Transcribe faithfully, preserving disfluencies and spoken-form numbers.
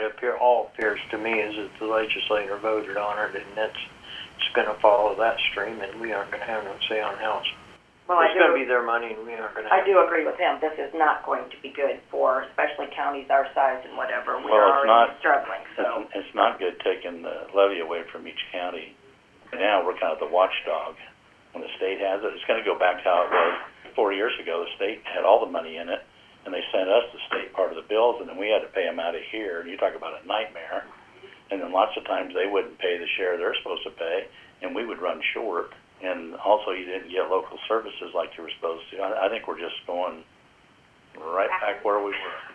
appear, all appears to me is that the legislature voted on it, and that's, it's gonna follow that stream, and we aren't gonna have no say on how it's, Well, I it's gonna do, be their money, and we aren't gonna I have. do agree with him. This is not going to be good for, especially counties our size and whatever. We Well, are it's already not- struggling, so. It's, it's not good taking the levy away from each county. Now we're kind of the watchdog. When the state has it, it's gonna go back to how it was four years ago. The state had all the money in it, and they sent us the state part of the bills, and then we had to pay them out of here. And you talk about a nightmare. And then lots of times they wouldn't pay the share they're supposed to pay, and we would run short. And also you didn't get local services like you were supposed to. I, I think we're just going right back where we were.